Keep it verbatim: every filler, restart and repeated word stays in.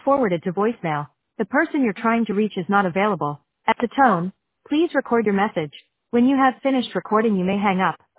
forwarded to voicemail. The person you're trying to reach is not available. At the tone, please record your message. When you have finished recording, you may hang up.